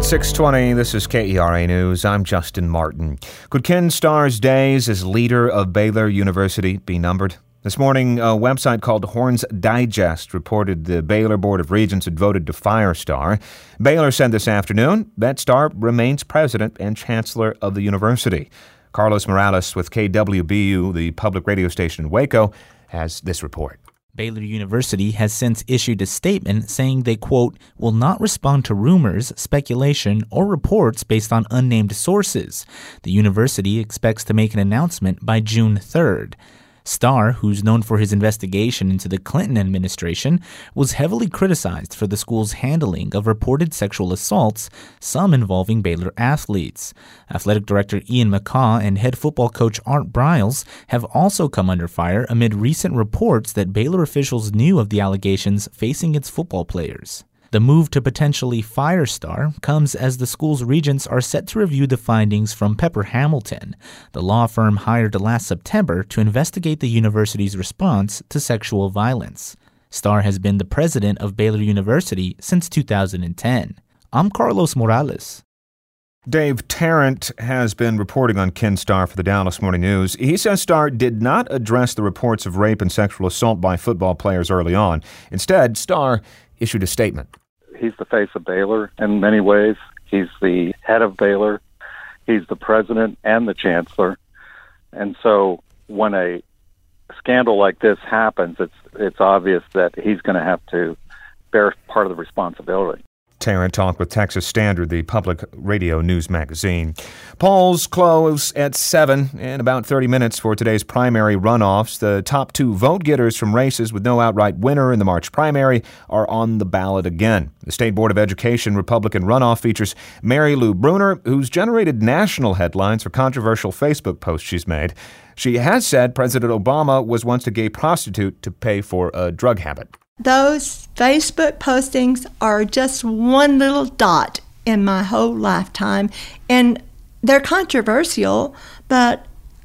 It's 6:20. This is KERA News. I'm Justin Martin. Could Ken Starr's days as leader of Baylor University be numbered? This morning, a website called Horns Digest reported the Baylor Board of Regents had voted to fire Starr. Baylor said this afternoon that Starr remains president and chancellor of the university. Carlos Morales with KWBU, the public radio station in Waco, has this report. Baylor University has since issued a statement saying they, quote, will not respond to rumors, speculation, or reports based on unnamed sources. The university expects to make an announcement by June 3rd. Starr, who's known for his investigation into the Clinton administration, was heavily criticized for the school's handling of reported sexual assaults, some involving Baylor athletes. Athletic director Ian McCaw and head football coach Art Briles have also come under fire amid recent reports that Baylor officials knew of the allegations facing its football players. The move to potentially fire Starr comes as the school's regents are set to review the findings from Pepper Hamilton, the law firm hired last September to investigate the university's response to sexual violence. Starr has been the president of Baylor University since 2010. I'm Carlos Morales. Dave Tarrant has been reporting on Ken Starr for the Dallas Morning News. He says Starr did not address the reports of rape and sexual assault by football players early on. Instead, Starr issued a statement. He's the face of Baylor in many ways. He's the head of Baylor. He's the president and the chancellor. And so when a scandal like this happens, it's obvious that he's going to have to bear part of the responsibility. Tarrant talked with Texas Standard, the public radio news magazine. Polls close at 7 in about 30 minutes for today's primary runoffs. The top two vote-getters from races with no outright winner in the March primary are on the ballot again. The State Board of Education Republican runoff features Mary Lou Bruner, who's generated national headlines for controversial Facebook posts she's made. She has said President Obama was once a gay prostitute to pay for a drug habit. Those Facebook postings are just one little dot in my whole lifetime, and they're controversial, but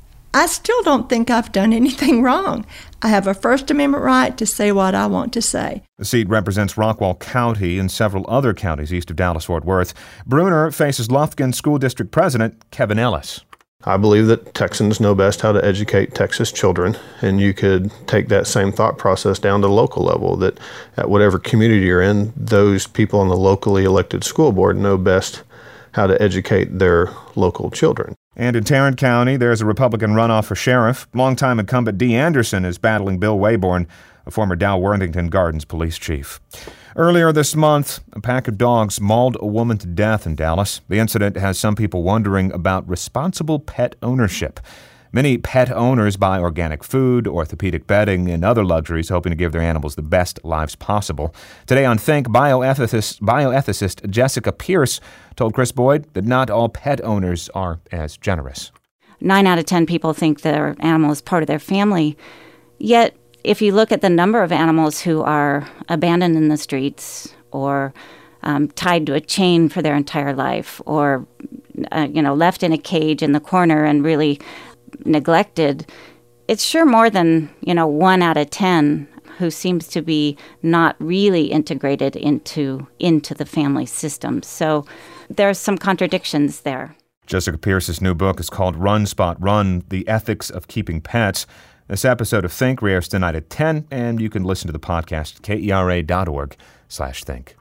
I still don't think I've done anything wrong. I have a First Amendment right to say what I want to say. The seat represents Rockwall County and several other counties east of Dallas-Fort Worth. Bruner faces Lufkin School District President Kevin Ellis. I believe that Texans know best how to educate Texas children, and you could take that same thought process down to the local level, that at whatever community you're in, those people on the locally elected school board know best how to educate their local children. And in Tarrant County, there's a Republican runoff for sheriff. Longtime incumbent Dee Anderson is battling Bill Wayborn, a former Dow Worthington Gardens police chief. Earlier this month, a pack of dogs mauled a woman to death in Dallas. The incident has some people wondering about responsible pet ownership. Many pet owners buy organic food, orthopedic bedding, and other luxuries, hoping to give their animals the best lives possible. Today on Think, bioethicist Jessica Pierce told Chris Boyd that not all pet owners are as generous. 9 out of 10 people think their animal is part of their family, yet if you look at the number of animals who are abandoned in the streets or tied to a chain for their entire life or, left in a cage in the corner and really neglected, it's sure more than, 1 out of 10 who seems to be not really integrated into the family system. So there's some contradictions there. Jessica Pierce's new book is called Run, Spot, Run, The Ethics of Keeping Pets. This episode of Think airs tonight at 10, and you can listen to the podcast at KERA.org/think.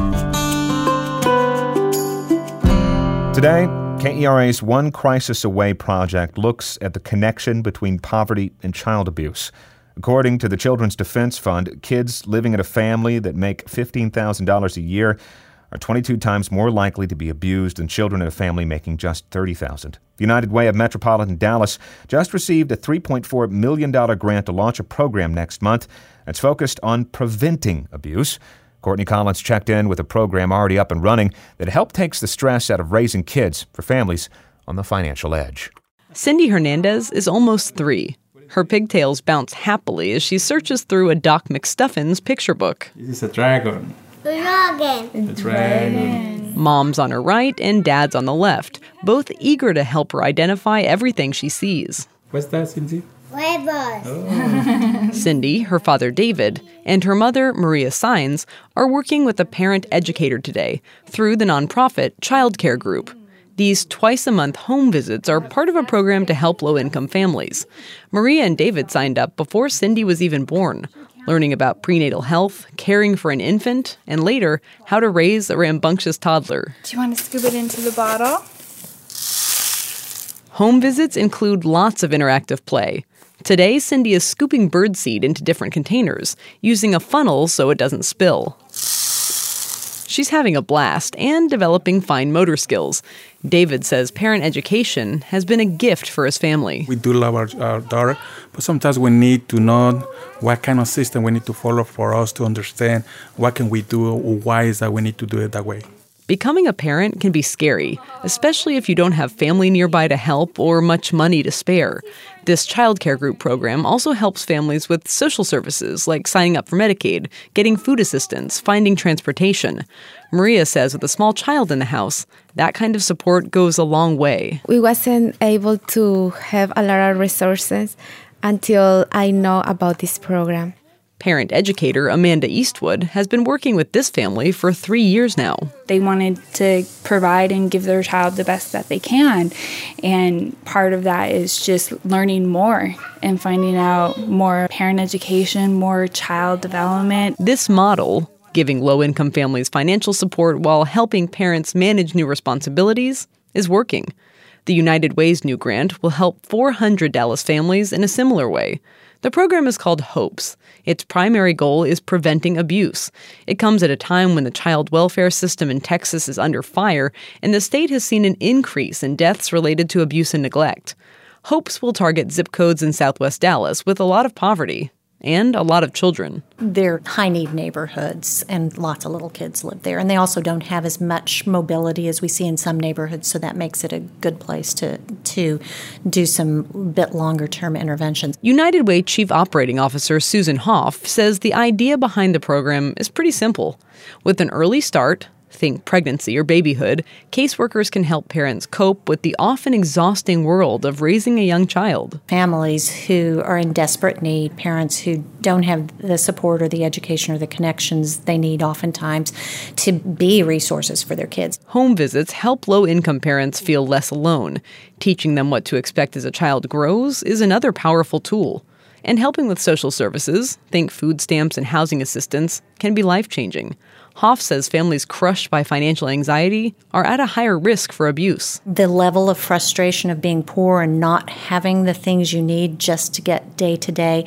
Today, KERA's One Crisis Away project looks at the connection between poverty and child abuse. According to the Children's Defense Fund, kids living in a family that make $15,000 a year are 22 times more likely to be abused than children in a family making just $30,000. The United Way of Metropolitan Dallas just received a $3.4 million grant to launch a program next month that's focused on preventing abuse. Courtney Collins checked in with a program already up and running that helped takes the stress out of raising kids for families on the financial edge. Cindy Hernandez is almost 3. Her pigtails bounce happily as she searches through a Doc McStuffins picture book. This is a dragon. It's dragon. Mom's on her right and Dad's on the left, both eager to help her identify everything she sees. What's that, Cindy? Huevos. Cindy, her father David, and her mother Maria Saenz are working with a parent educator today through the nonprofit Child Care Group. These twice-a-month home visits are part of a program to help low-income families. Maria and David signed up before Cindy was even born, learning about prenatal health, caring for an infant, and later, how to raise a rambunctious toddler. Do you want to scoop it into the bottle? Home visits include lots of interactive play. Today, Cindy is scooping birdseed into different containers, using a funnel so it doesn't spill. She's having a blast and developing fine motor skills. David says parent education has been a gift for his family. We do love our daughter, but sometimes we need to know what kind of system we need to follow for us to understand what can we do or why is that we need to do it that way. Becoming a parent can be scary, especially if you don't have family nearby to help or much money to spare. This Child Care Group program also helps families with social services like signing up for Medicaid, getting food assistance, finding transportation. Maria says with a small child in the house, that kind of support goes a long way. We wasn't able to have a lot of resources until I know about this program. Parent educator Amanda Eastwood has been working with this family for 3 years now. They wanted to provide and give their child the best that they can. And part of that is just learning more and finding out more parent education, more child development. This model, giving low-income families financial support while helping parents manage new responsibilities, is working. The United Way's new grant will help 400 Dallas families in a similar way. The program is called HOPES. Its primary goal is preventing abuse. It comes at a time when the child welfare system in Texas is under fire, and the state has seen an increase in deaths related to abuse and neglect. HOPES will target zip codes in Southwest Dallas with a lot of poverty and a lot of children. They're high-need neighborhoods, and lots of little kids live there. And they also don't have as much mobility as we see in some neighborhoods, so that makes it a good place to do some bit longer-term interventions. United Way Chief Operating Officer Susan Hoff says the idea behind the program is pretty simple. With an early start, think pregnancy or babyhood, caseworkers can help parents cope with the often exhausting world of raising a young child. Families who are in desperate need, parents who don't have the support or the education or the connections they need oftentimes to be resources for their kids. Home visits help low-income parents feel less alone. Teaching them what to expect as a child grows is another powerful tool. And helping with social services, think food stamps and housing assistance, can be life-changing. Hoff says families crushed by financial anxiety are at a higher risk for abuse. The level of frustration of being poor and not having the things you need just to get day to day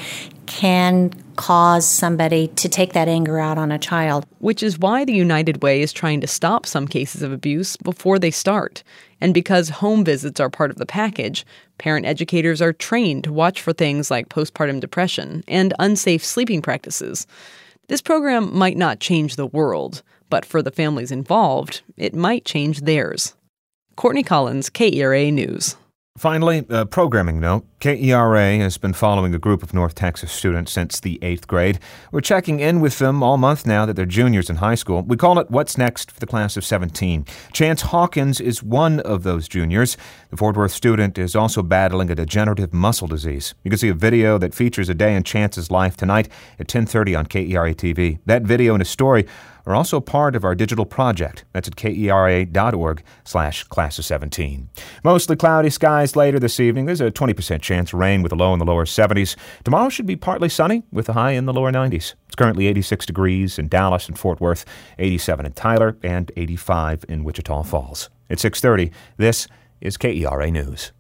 can cause somebody to take that anger out on a child. Which is why the United Way is trying to stop some cases of abuse before they start. And because home visits are part of the package, parent educators are trained to watch for things like postpartum depression and unsafe sleeping practices. This program might not change the world, but for the families involved, it might change theirs. Courtney Collins, KERA News. Finally, a programming note. KERA has been following a group of North Texas students since the 8th grade. We're checking in with them all month now that they're juniors in high school. We call it What's Next for the Class of 17. Chance Hawkins is one of those juniors. The Fort Worth student is also battling a degenerative muscle disease. You can see a video that features a day in Chance's life tonight at 10:30 on KERA TV. That video and a story are also part of our digital project. That's at kera.org/class of 17. Mostly cloudy skies later this evening. There's a 20% chance of rain with a low in the lower 70s. Tomorrow should be partly sunny with a high in the lower 90s. It's currently 86 degrees in Dallas and Fort Worth, 87 in Tyler, and 85 in Wichita Falls. At 6:30, this is KERA News.